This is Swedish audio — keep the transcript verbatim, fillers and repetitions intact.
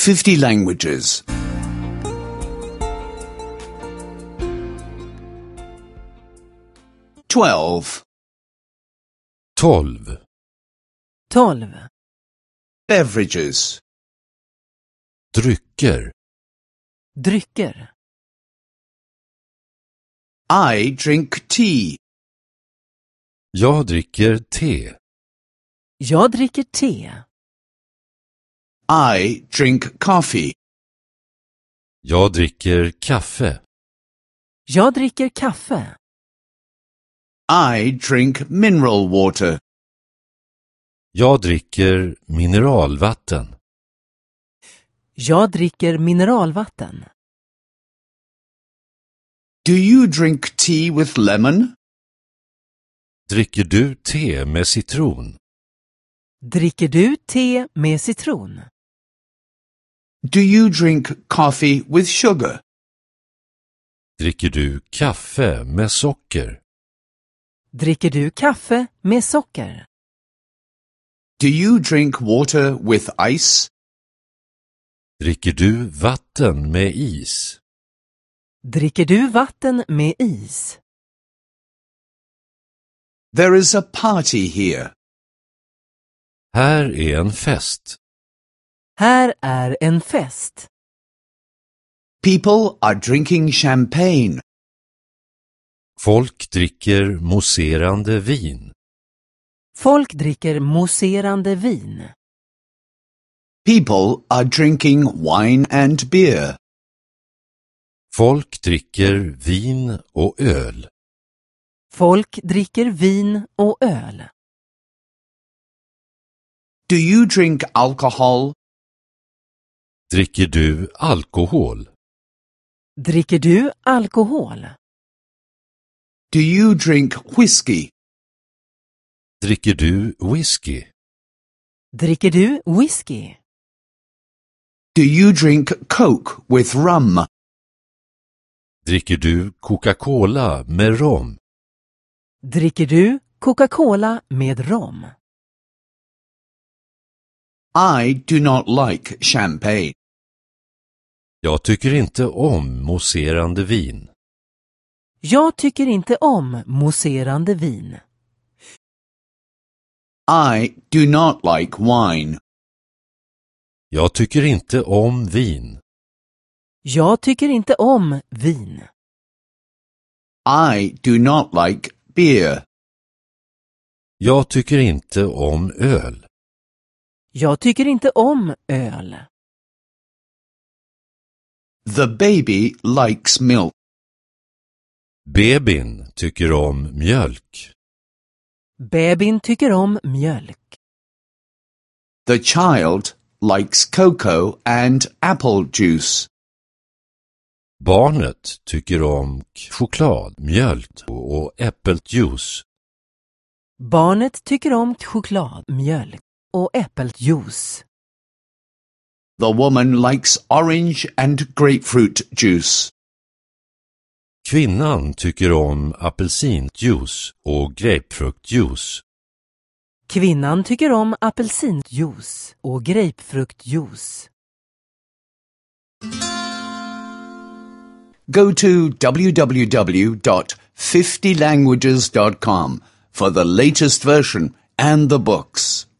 fifty languages. Twelve. tolv. tolv. Beverages. Drycker. Drycker. I drink tea. Jag dricker te. Jag dricker te. I drink coffee. Jag dricker kaffe. Jag dricker kaffe. I drink mineral water. Jag dricker mineralvatten. Jag dricker mineralvatten. Do you drink tea with lemon? Dricker du te med citron? Dricker du te med citron? Do you drink coffee with sugar? Dricker du kaffe med socker? Dricker du kaffe med socker? Do you drink water with ice? Dricker du vatten med is? Dricker du vatten med is? There is a party here. Här är en fest. Här är en fest. People are drinking champagne. Folk dricker mousserande vin. Folk dricker mousserande vin. People are drinking wine and beer. Folk dricker vin och öl. Folk dricker vin och öl. Do you drink alcohol? Dricker du alkohol? Dricker du alkohol? Do you drink whiskey? Dricker du whisky? Dricker du whisky? Do you drink Coke with rum? Dricker du Coca-Cola med rom? Dricker du Coca-Cola med rom? I do not like champagne. Jag tycker inte om mousserande vin. Jag tycker inte om mousserande vin. I do not like wine. Jag tycker inte om vin. Jag tycker inte om vin. I do not like beer. Jag tycker inte om öl. Jag tycker inte om öl. The baby likes milk. Bebin tycker om mjölk. Bebin tycker om mjölk. The child likes cocoa and apple juice. Barnet tycker om choklad, mjölk och äppeljuice. Barnet tycker om choklad, mjölk och äppeljuice. The woman likes orange and grapefruit juice. Kvinnan tycker om apelsinjuice och grapefruktjuice. Kvinnan tycker om apelsinjuice och grapefruktjuice. Go to w w w dot fifty languages dot com for the latest version and the books.